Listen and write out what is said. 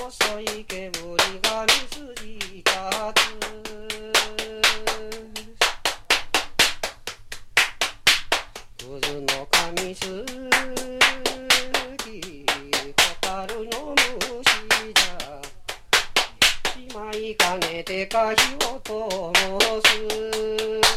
細い煙がみすじ立つ渦の紙すき蛍の虫じゃしまいかねてか火を灯す